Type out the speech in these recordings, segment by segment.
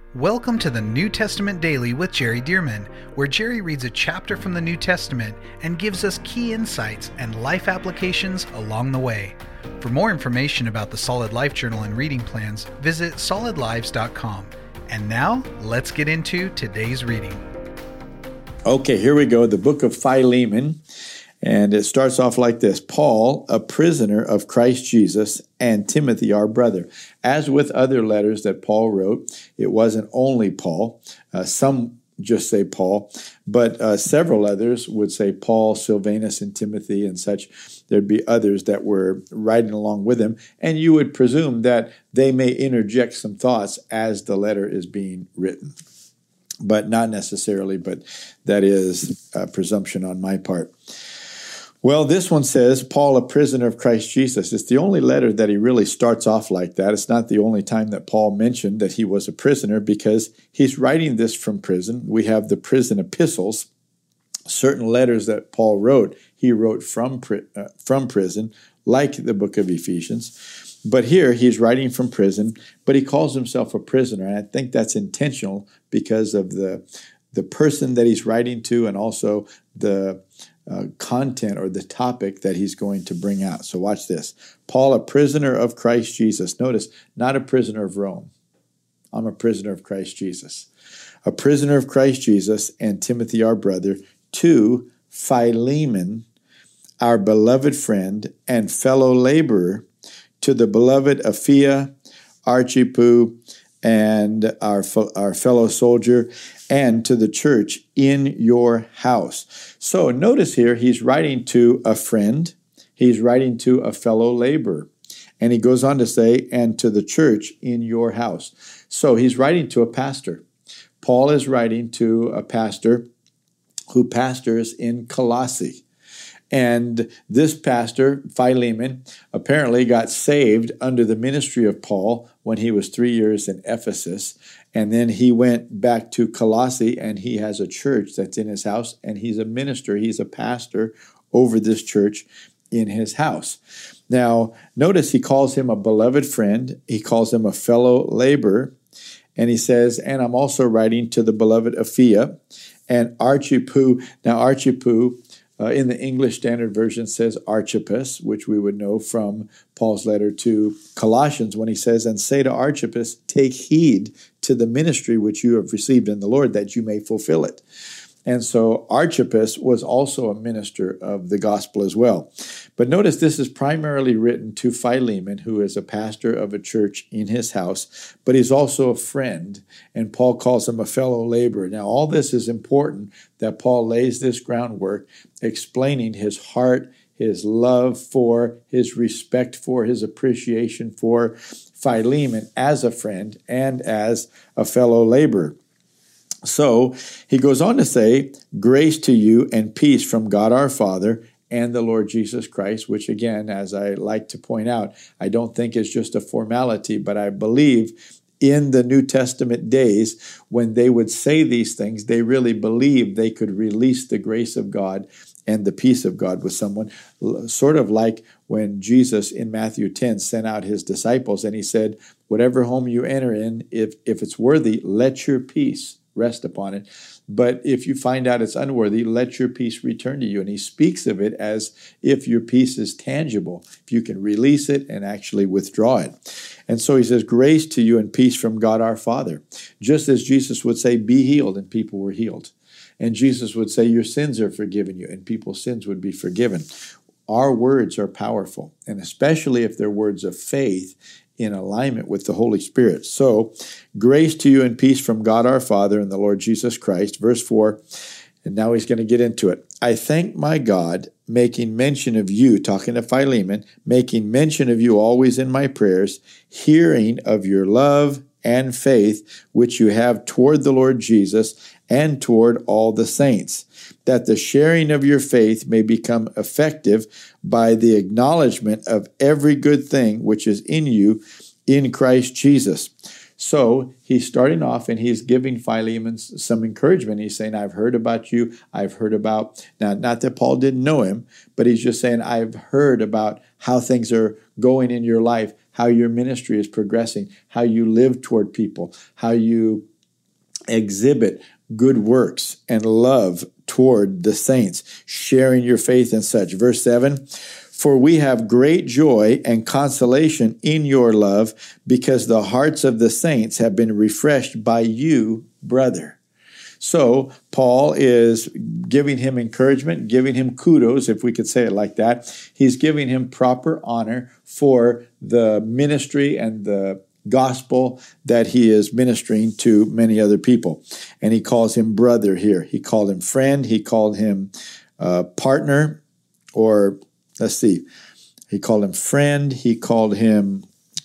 Welcome to the New Testament Daily with Jerry Dearman, where Jerry reads a chapter from the New Testament and gives us key insights and life applications along the way. For more information about the Solid Life Journal and reading plans, visit solidlives.com. And now, let's get into today's reading. Okay, here we go, the book of Philemon, and it starts off like this. Paul, a prisoner of Christ Jesus, and Timothy, our brother. As with other letters that Paul wrote, it wasn't only Paul. Some just say Paul, but several others would say Paul, Silvanus, and Timothy and such. There'd be others that were writing along with him, and you would presume that they may interject some thoughts as the letter is being written. But not necessarily, but that is a presumption on my part. Well, this one says, Paul, a prisoner of Christ Jesus. It's the only letter that he really starts off like that. It's not the only time that Paul mentioned that he was a prisoner, because he's writing this from prison. We have the prison epistles, certain letters that Paul wrote. He wrote from prison, like the book of Ephesians. But here he's writing from prison, but he calls himself a prisoner. And I think that's intentional because of the person that he's writing to, and also the content or the topic that he's going to bring out. So watch this. Paul, a prisoner of Christ Jesus. Notice, not a prisoner of Rome. I'm a prisoner of Christ Jesus. A prisoner of Christ Jesus, and Timothy, our brother, to Philemon, our beloved friend and fellow laborer, to the beloved Apphia, Archippus, and our fellow soldier, and to the church in your house. So notice here, he's writing to a friend, he's writing to a fellow laborer, and he goes on to say, and to the church in your house. So he's writing to a pastor. Paul is writing to a pastor who pastors in Colossae. And this pastor, Philemon, apparently got saved under the ministry of Paul when he was 3 years in Ephesus. And then he went back to Colossae, and he has a church that's in his house, and he's a minister, he's a pastor over this church in his house. Now, notice he calls him a beloved friend, he calls him a fellow laborer, and he says, and I'm also writing to the beloved Apphia and Archippus. Now, Archippus, in the English Standard Version, says Archippus, which we would know from Paul's letter to Colossians when he says, and say to Archippus, take heed to the ministry which you have received in the Lord, that you may fulfill it. And so Archippus was also a minister of the gospel as well. But notice this is primarily written to Philemon, who is a pastor of a church in his house, but he's also a friend, and Paul calls him a fellow laborer. Now, all this is important, that Paul lays this groundwork, explaining his heart, his love for, his respect for, his appreciation for Philemon as a friend and as a fellow laborer. So he goes on to say, grace to you and peace from God our Father and the Lord Jesus Christ, which again, as I like to point out, I don't think is just a formality, but I believe in the New Testament days, when they would say these things, they really believed they could release the grace of God and the peace of God with someone, sort of like when Jesus in Matthew 10 sent out his disciples and he said, whatever home you enter in, if it's worthy, let your peace rest upon it. But if you find out it's unworthy, let your peace return to you. And he speaks of it as if your peace is tangible, if you can release it and actually withdraw it. And so he says, grace to you and peace from God our Father. Just as Jesus would say, be healed, and people were healed. And Jesus would say, your sins are forgiven you, and people's sins would be forgiven. Our words are powerful, and especially if they're words of faith in alignment with the Holy Spirit. So, grace to you and peace from God our Father and the Lord Jesus Christ. Verse 4, and now he's going to get into it. I thank my God, making mention of you, talking to Philemon, making mention of you always in my prayers, hearing of your love and faith, which you have toward the Lord Jesus and toward all the saints, that the sharing of your faith may become effective by the acknowledgement of every good thing which is in you in Christ Jesus. So he's starting off and he's giving Philemon some encouragement. He's saying, I've heard about you. I've heard about, now, not that Paul didn't know him, but he's just saying, I've heard about how things are going in your life, how your ministry is progressing, how you live toward people, how you exhibit good works and love toward the saints, sharing your faith and such. Verse 7, for we have great joy and consolation in your love, because the hearts of the saints have been refreshed by you, brother. So Paul is giving him encouragement, giving him kudos, if we could say it like that. He's giving him proper honor for the ministry and the gospel that he is ministering to many other people. And he calls him brother here. He called him friend. He called him partner, or let's see. He called him friend. He called him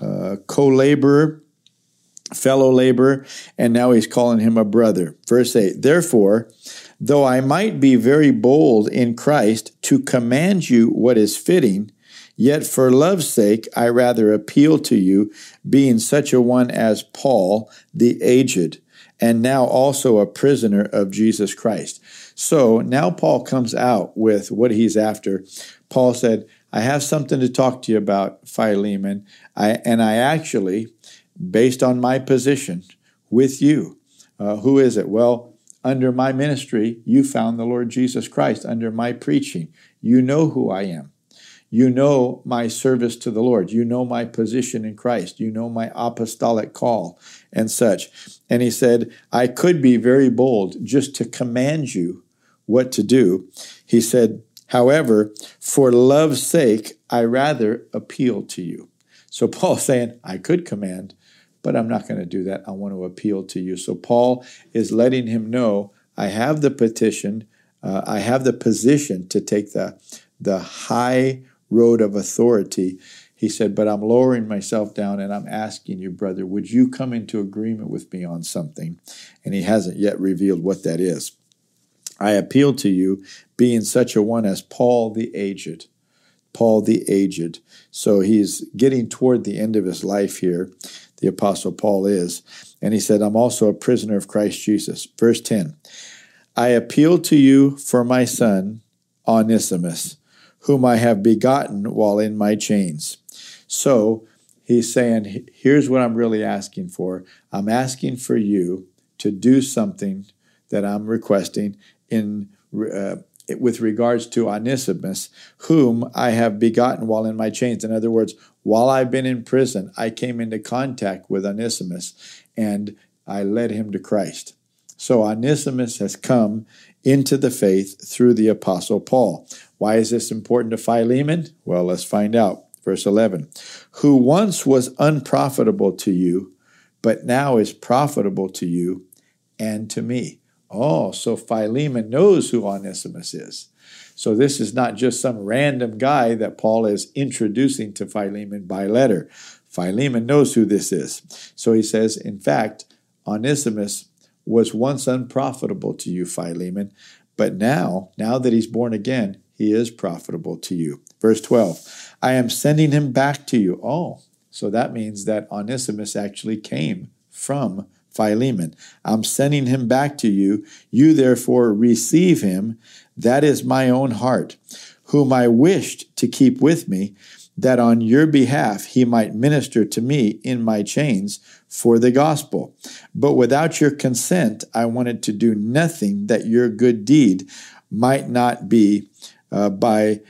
co-laborer, fellow laborer, and now he's calling him a brother. Verse 8, therefore, though I might be very bold in Christ to command you what is fitting, yet for love's sake I rather appeal to you, being such a one as Paul, the aged, and now also a prisoner of Jesus Christ. So now Paul comes out with what he's after. Paul said, I have something to talk to you about, Philemon, and I actually, based on my position with you, who is it? Well, under my ministry, you found the Lord Jesus Christ. Under my preaching, you know who I am. You know my service to the Lord. You know my position in Christ. You know my apostolic call and such. And he said, I could be very bold just to command you what to do. He said, however, for love's sake, I rather appeal to you. So Paul's saying, I could command, but I'm not going to do that. I want to appeal to you. So Paul is letting him know, I have the petition, I have the position to take the high road of authority. He said, but I'm lowering myself down and I'm asking you, brother, would you come into agreement with me on something? And he hasn't yet revealed what that is. I appeal to you, being such a one as Paul the aged. Paul the aged. So he's getting toward the end of his life here, the Apostle Paul is. And he said, I'm also a prisoner of Christ Jesus. Verse 10, I appeal to you for my son, Onesimus, whom I have begotten while in my chains. So he's saying, here's what I'm really asking for. I'm asking for you to do something that I'm requesting with regards to Onesimus, whom I have begotten while in my chains. In other words, while I've been in prison, I came into contact with Onesimus and I led him to Christ. So Onesimus has come into the faith through the Apostle Paul. Why is this important to Philemon? Well, let's find out. Verse 11, who once was unprofitable to you, but now is profitable to you and to me. Oh, so Philemon knows who Onesimus is. So this is not just some random guy that Paul is introducing to Philemon by letter. Philemon knows who this is. So he says, in fact, Onesimus was once unprofitable to you, Philemon, but now that he's born again, he is profitable to you. Verse 12, I am sending him back to you. Oh, so that means that Onesimus actually came from Philemon. I'm sending him back to you. You therefore receive him. That is my own heart, whom I wished to keep with me, that on your behalf he might minister to me in my chains for the gospel. But without your consent, I wanted to do nothing that your good deed might not be by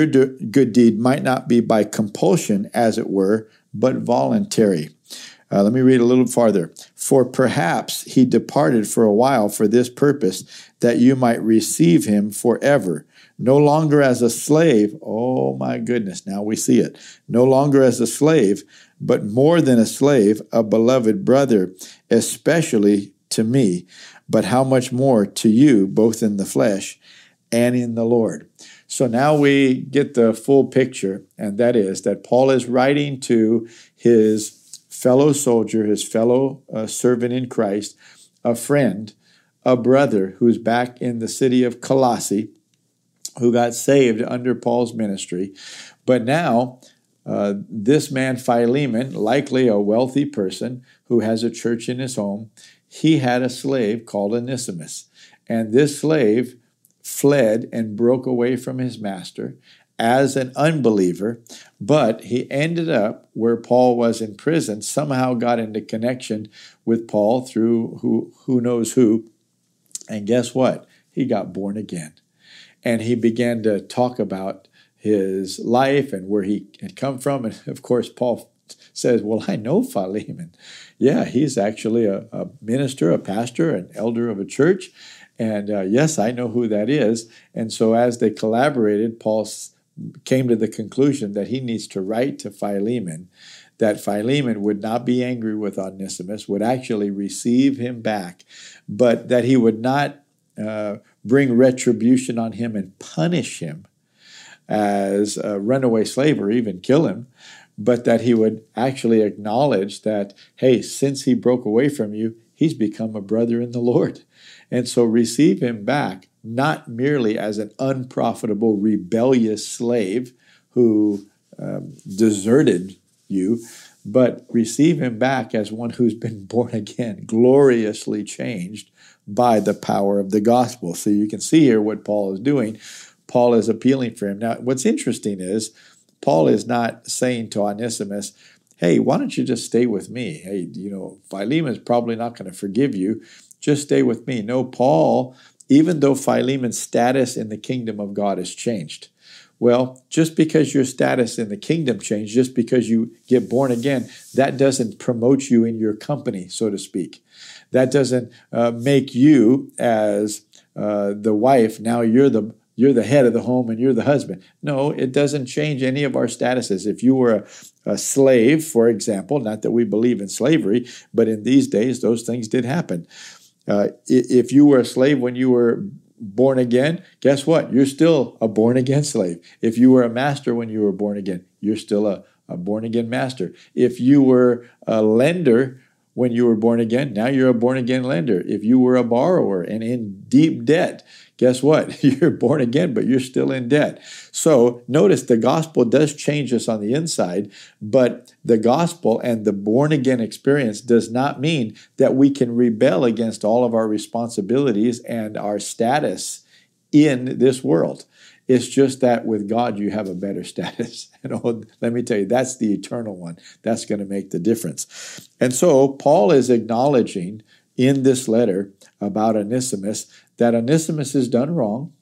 compulsion, as it were, but voluntary. Let me read a little farther. For perhaps he departed for a while for this purpose, that you might receive him forever, no longer as a slave. Oh my goodness, now we see it. No longer as a slave, but more than a slave, a beloved brother, especially to me, but how much more to you, both in the flesh and in the Lord. So now we get the full picture, and that is that Paul is writing to his fellow soldier, his fellow servant in Christ, a friend, a brother who's back in the city of Colossae, who got saved under Paul's ministry. But now, this man Philemon, likely a wealthy person who has a church in his home, he had a slave called Onesimus. And this slave fled and broke away from his master as an unbeliever, but he ended up where Paul was in prison, somehow got into connection with Paul through who knows who. And guess what? He got born again. And he began to talk about his life and where he had come from. And of course, Paul says, well, I know Philemon. Yeah, he's actually a minister, a pastor, an elder of a church. And yes, I know who that is. And so as they collaborated, Paul came to the conclusion that he needs to write to Philemon, that Philemon would not be angry with Onesimus, would actually receive him back, but that he would not bring retribution on him and punish him as a runaway slave or even kill him, but that he would actually acknowledge that, hey, since he broke away from you, he's become a brother in the Lord. And so receive him back, not merely as an unprofitable, rebellious slave who deserted you, but receive him back as one who's been born again, gloriously changed by the power of the gospel. So you can see here what Paul is doing. Paul is appealing for him. Now, what's interesting is Paul is not saying to Onesimus, hey, why don't you just stay with me? Hey, Philemon's probably not going to forgive you. Just stay with me. No, Paul, even though Philemon's status in the kingdom of God has changed, well, just because your status in the kingdom changed, just because you get born again, that doesn't promote you in your company, so to speak. That doesn't make you as the wife, now you're the head of the home and you're the husband. No, it doesn't change any of our statuses. If you were a slave, for example, not that we believe in slavery, but in these days, those things did happen. If you were a slave when you were born again, guess what? You're still a born-again slave. If you were a master when you were born again, you're still a born-again master. If you were a lender when you were born again, now you're a born-again lender. If you were a borrower and in deep debt, guess what? You're born again, but you're still in debt. So notice the gospel does change us on the inside, but the gospel and the born-again experience does not mean that we can rebel against all of our responsibilities and our status in this world. It's just that with God, you have a better status. Let me tell you, that's the eternal one. That's going to make the difference. And so Paul is acknowledging in this letter about Onesimus that Onesimus has done wrong.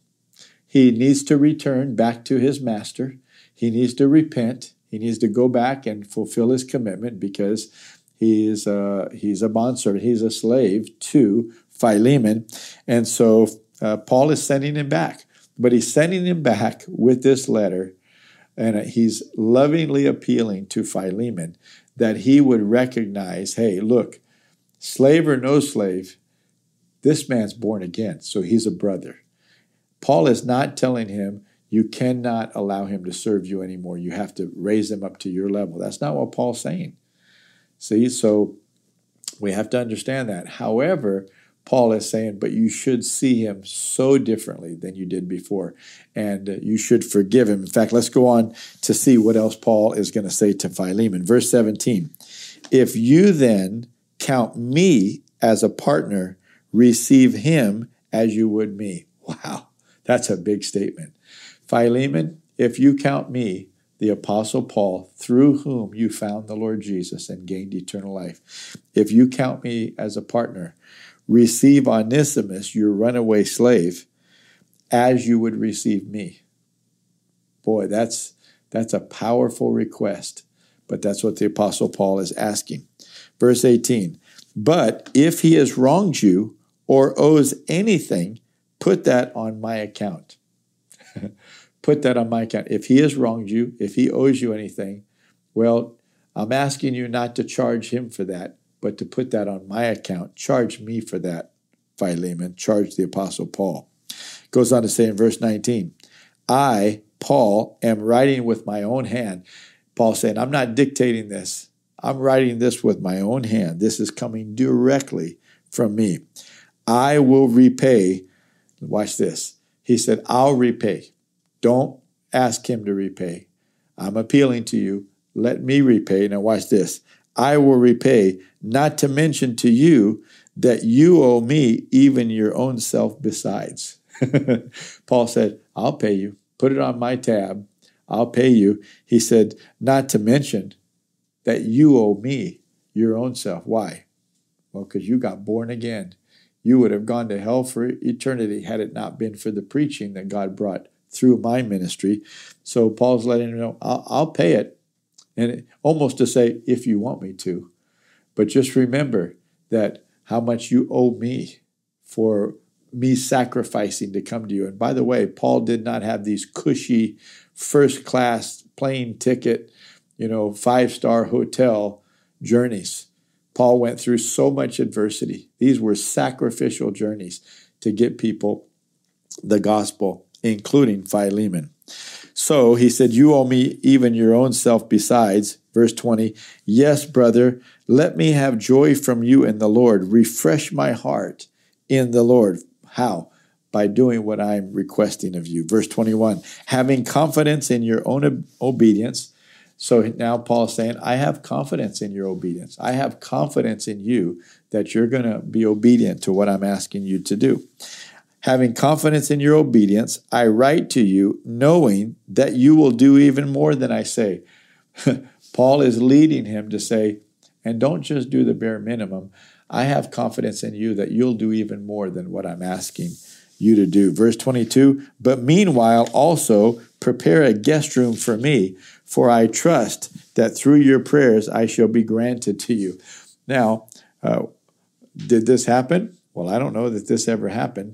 He needs to return back to his master. He needs to repent. He needs to go back and fulfill his commitment because he's a bondservant. He's a slave to Philemon. And so Paul is sending him back. But he's sending him back with this letter, and he's lovingly appealing to Philemon that he would recognize, hey, look, slave or no slave, this man's born again, so he's a brother. Paul is not telling him you cannot allow him to serve you anymore. You have to raise him up to your level. That's not what Paul's saying. See, so we have to understand that. However, Paul is saying, but you should see him so differently than you did before, and you should forgive him. In fact, let's go on to see what else Paul is going to say to Philemon. Verse 17, if you then count me as a partner, receive him as you would me. Wow, that's a big statement. Philemon, if you count me, the Apostle Paul, through whom you found the Lord Jesus and gained eternal life, if you count me as a partner, receive Onesimus, your runaway slave, as you would receive me. Boy, that's a powerful request, but that's what the Apostle Paul is asking. Verse 18, but if he has wronged you or owes anything, put that on my account. Put that on my account. If he has wronged you, if he owes you anything, well, I'm asking you not to charge him for that, but to put that on my account. Charge me for that, Philemon. Charge the Apostle Paul. Goes on to say in verse 19, I, Paul, am writing with my own hand. Paul saying, I'm not dictating this. I'm writing this with my own hand. This is coming directly from me. I will repay. Watch this. He said, I'll repay. Don't ask him to repay. I'm appealing to you. Let me repay. Now watch this. I will repay, not to mention to you that you owe me even your own self besides. Paul said, I'll pay you. Put it on my tab. I'll pay you. He said, not to mention that you owe me your own self. Why? Well, because you got born again. You would have gone to hell for eternity had it not been for the preaching that God brought through my ministry. So Paul's letting him know, I'll pay it. And almost to say, if you want me to. But just remember that how much you owe me for me sacrificing to come to you. And by the way, Paul did not have these cushy first-class plane ticket, 5-star hotel journeys. Paul went through so much adversity. These were sacrificial journeys to get people the gospel, including Philemon. So he said, you owe me even your own self besides. Verse 20, yes, brother, let me have joy from you in the Lord. Refresh my heart in the Lord. How? By doing what I'm requesting of you. Verse 21, having confidence in your own obedience. So now Paul's saying, I have confidence in your obedience. I have confidence in you that you're going to be obedient to what I'm asking you to do. Having confidence in your obedience, I write to you knowing that you will do even more than I say. Paul is leading him to say, and don't just do the bare minimum. I have confidence in you that you'll do even more than what I'm asking you to do. Verse 22, but meanwhile also prepare a guest room for me, for I trust that through your prayers I shall be granted to you. Now, did this happen? Well, I don't know that this ever happened,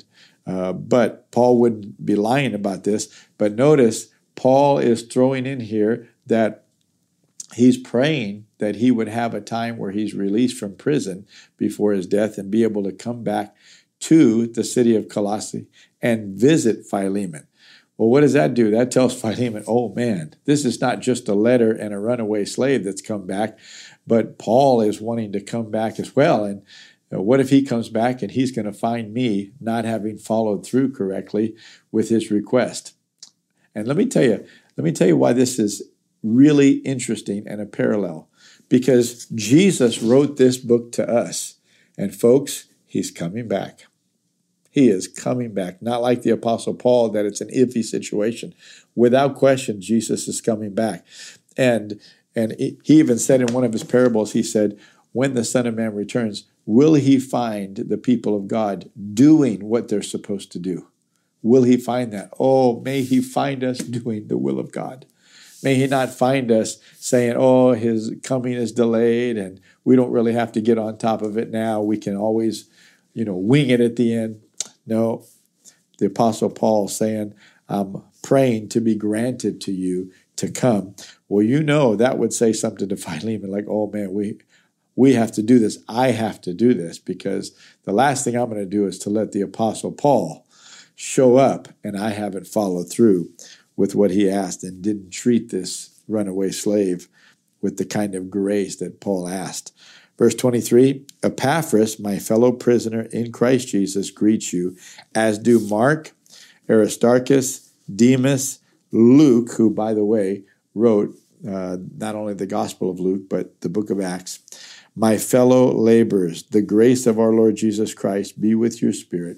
but Paul wouldn't be lying about this. But notice, Paul is throwing in here that he's praying that he would have a time where he's released from prison before his death and be able to come back to the city of Colossae and visit Philemon. Well, what does that do? That tells Philemon, oh man, this is not just a letter and a runaway slave that's come back, but Paul is wanting to come back as well. And what if he comes back and he's going to find me not having followed through correctly with his request? And let me tell you why this is really interesting and a parallel. Because Jesus wrote this book to us. And folks, he's coming back. He is coming back. Not like the Apostle Paul, that it's an iffy situation. Without question, Jesus is coming back. And he even said in one of his parables, he said, when the Son of Man returns, will he find the people of God doing what they're supposed to do? Will he find that? Oh, may he find us doing the will of God. May he not find us saying, oh, his coming is delayed and we don't really have to get on top of it now. We can always, wing it at the end. No, the Apostle Paul saying, I'm praying to be granted to you to come. Well, that would say something to Philemon like, oh man, we have to do this. I have to do this because the last thing I'm going to do is to let the Apostle Paul show up and I haven't followed through with what he asked and didn't treat this runaway slave with the kind of grace that Paul asked. Verse 23, Epaphras, my fellow prisoner in Christ Jesus, greets you, as do Mark, Aristarchus, Demas, Luke, who, by the way, wrote not only the Gospel of Luke, but the book of Acts. My fellow laborers, the grace of our Lord Jesus Christ be with your spirit.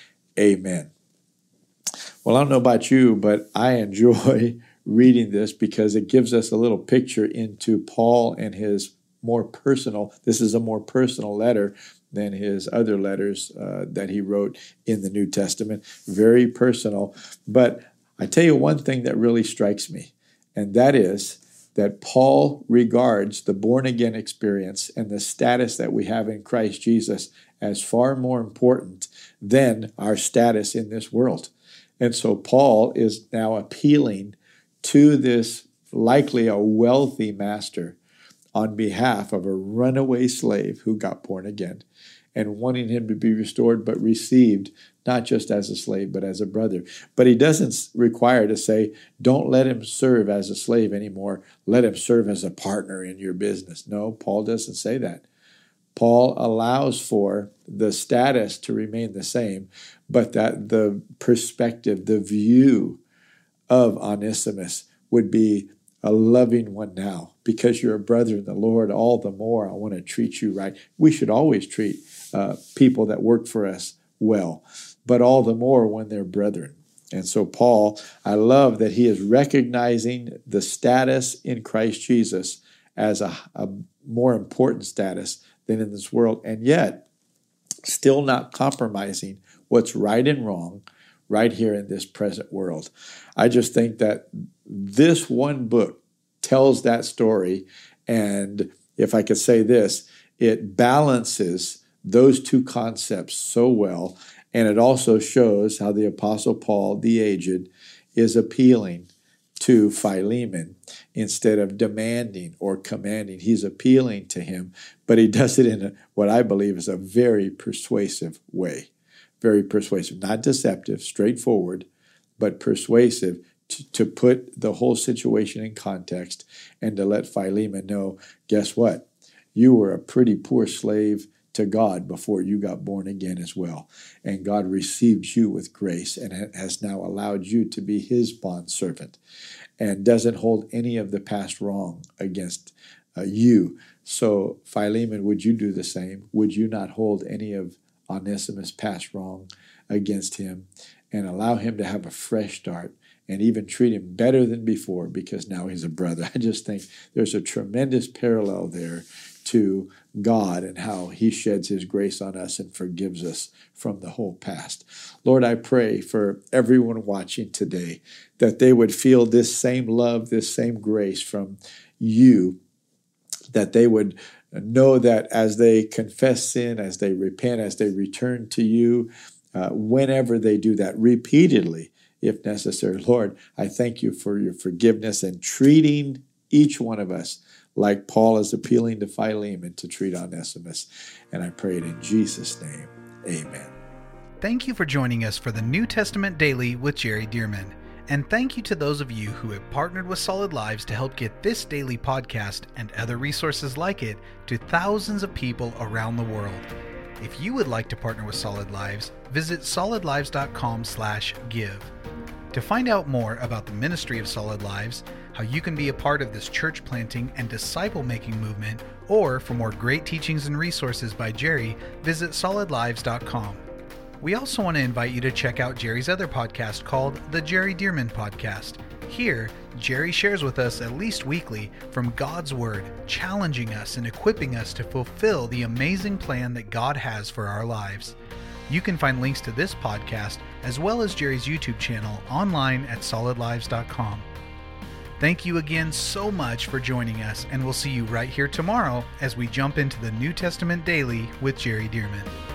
Amen. Well, I don't know about you, but I enjoy reading this because it gives us a little picture into Paul and his more personal, this is a more personal letter than his other letters that he wrote in the New Testament. Very personal. But I tell you one thing that really strikes me, and that is that Paul regards the born-again experience and the status that we have in Christ Jesus as far more important than our status in this world. And so Paul is now appealing to this likely a wealthy master on behalf of a runaway slave who got born again and wanting him to be restored but received not just as a slave but as a brother. But he doesn't require to say, don't let him serve as a slave anymore. Let him serve as a partner in your business. No, Paul doesn't say that. Paul allows for the status to remain the same, but that the perspective, the view of Onesimus would be a loving one now. Because you're a brother in the Lord, all the more I want to treat you right. We should always treat people that work for us well, but all the more when they're brethren. And so Paul, I love that he is recognizing the status in Christ Jesus as a more important status than in this world, and yet still not compromising what's right and wrong right here in this present world. I just think that this one book tells that story, and if I could say this, it balances those two concepts so well, and it also shows how the Apostle Paul, the aged, is appealing to Philemon instead of demanding or commanding. He's appealing to him, but he does it in what I believe is a very persuasive way. Very persuasive, not deceptive, straightforward, but persuasive to put the whole situation in context and to let Philemon know, guess what? You were a pretty poor slave to God before you got born again as well. And God received you with grace and has now allowed you to be his bondservant and doesn't hold any of the past wrong against you. So Philemon, would you do the same? Would you not hold any of Onesimus' past wrong against him and allow him to have a fresh start and even treat him better than before because now he's a brother? I just think there's a tremendous parallel there to God and how he sheds his grace on us and forgives us from the whole past. Lord, I pray for everyone watching today that they would feel this same love, this same grace from you, that they would know that as they confess sin, as they repent, as they return to you, whenever they do that repeatedly, if necessary. Lord, I thank you for your forgiveness and treating each one of us like Paul is appealing to Philemon to treat Onesimus. And I pray it in Jesus' name. Amen. Thank you for joining us for the New Testament Daily with Jerry Dirmann. And thank you to those of you who have partnered with Solid Lives to help get this daily podcast and other resources like it to thousands of people around the world. If you would like to partner with Solid Lives, visit solidlives.com/give. To find out more about the ministry of Solid Lives, how you can be a part of this church planting and disciple-making movement, or for more great teachings and resources by Jerry, visit solidlives.com. We also want to invite you to check out Jerry's other podcast called The Jerry Dirmann Podcast. Here, Jerry shares with us at least weekly from God's Word, challenging us and equipping us to fulfill the amazing plan that God has for our lives. You can find links to this podcast as well as Jerry's YouTube channel online at solidlives.com. Thank you again so much for joining us, and we'll see you right here tomorrow as we jump into the New Testament Daily with Jerry Dirmann.